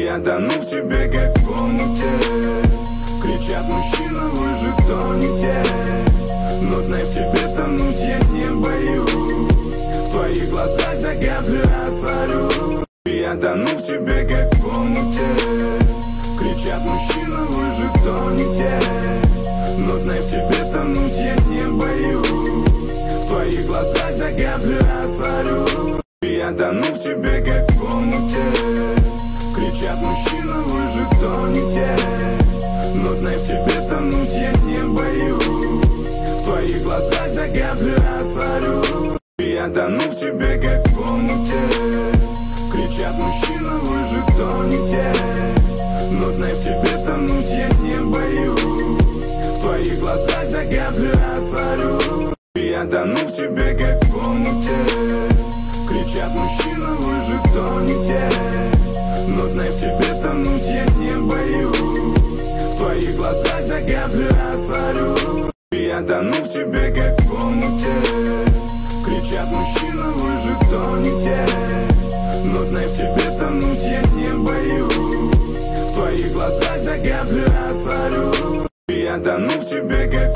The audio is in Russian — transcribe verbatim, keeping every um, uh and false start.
Я тону в тебе, как в омуте. Кричат: мужчина, вы же тонете. Но знай, в тебе тонуть я не боюсь. В твоих глазах до капли растворю. Я тону в тебе, как в омуте. Кричат: мужчина, вы же тонете. Но знай, в тебе тонуть я не боюсь. В твоих глазах до капли растворю. Я тону в тебе, как в омуте. Кричат: мужчина, вы же тонете. Но знай, в тебе тонуть я не боюсь. В твоих глазах до капли растворю. Я тону в тебе, как в омуте. Кричат: мужчина, вы же тонете. Но знай, в тебе тонуть я не боюсь. В твоих глазах до капли растворю. Я тону в тебе, как в омуте. Кричат: мужчина, вы же тонете. Но знай, в тебе тонуть я не боюсь. В твоих глазах до капли растворю. Я тону в тебе, как в омуте. Кричат: мужчина, вы же тонете. Но знай, в тебе тонуть я не боюсь. В твоих глазах до капли растворю. Я тону в тебе, как